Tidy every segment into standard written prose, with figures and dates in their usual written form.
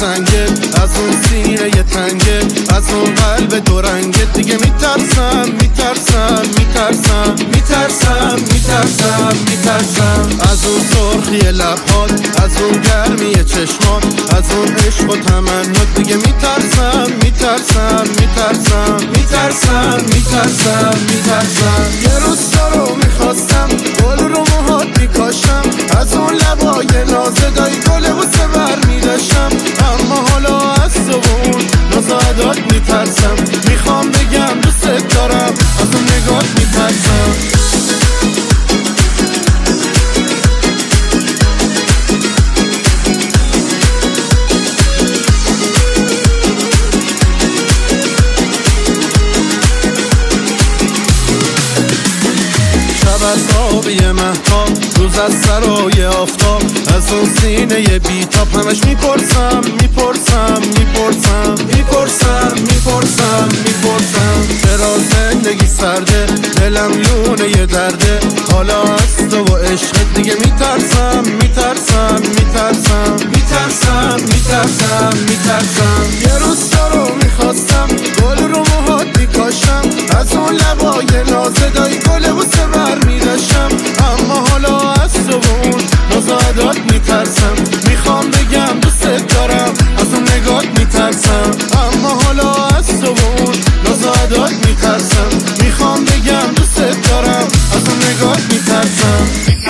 سنگه، از اون سینه یه تنگه، از اون قلب دو رنگه. دیگه میترسم میترسم میترسم میترسم میترسم میترسم از اون سرخی لبهات، از اون گرمی چشمات، از اون عشق و تمنات. دیگه میترسم میترسم میترسم میترسم میترسم میترسم. یه روز تو رو میخواستم گل رو موهات میکاشم، از اون لبای نازدای گل بوسه بر میداشم. اما حالا از تو و اون نازادات میترسم. میخوام بگم دوست دارم، از اون نگات میترسم. از آبی مهتاب، روز از سرای آفتاب، از اون سینه بیتاب. همش میپرسم میپرسم میپرسم میپرسم میپرسم میپرسم چرا زندگی سرده، دلم لونه یه درده. حالا از تو و عشقت دیگه میترسم میترسم میترسم میترسم میترسم میترسم. یه روز تو رو میخواستم گل رو موهات میکاشم، از اون لبای نازدای گل بوسه بر میداشم. اما حالا از تو و اون نازادات میترسم. میخوام بگم دوست دارم، از اون نگات میترسم. اما حالا از تو و اون نازادات میترسم. میخوام بگم دوست دارم، از اون نگات میترسم.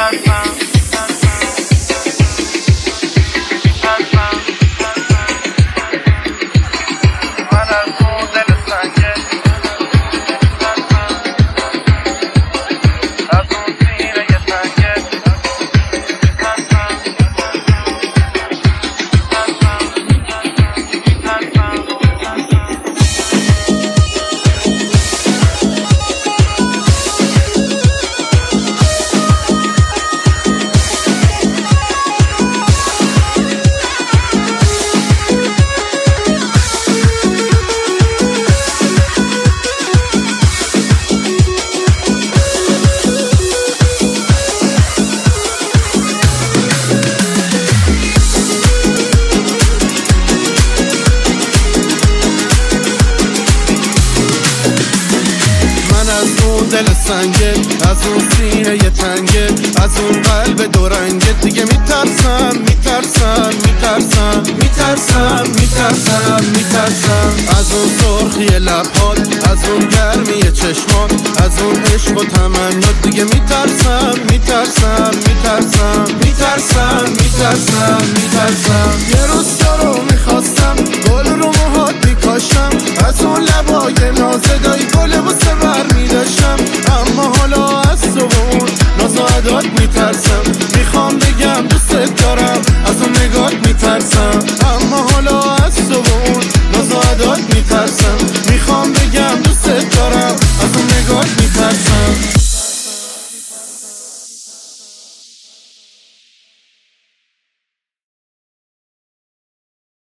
دل سنگه، از اون سینه یه تنگه، از اون قلب دو رنگه. دیگه میترسم میترسم میترسم میترسم میترسم میترسم از اون سرخی لبهات، از اون گرمی چشمات، از اون عشق و تمنات. دیگه میترسم میترسم میترسم میترسم میترسم میترسم. یه روز تو رو میخواستم گل رو موهات میکاشم، از اون لبای نازدای گل بوسه بر میداشم. اما حالا از تو و اون نازادات میترسم. میخوام بگم دوست دارم،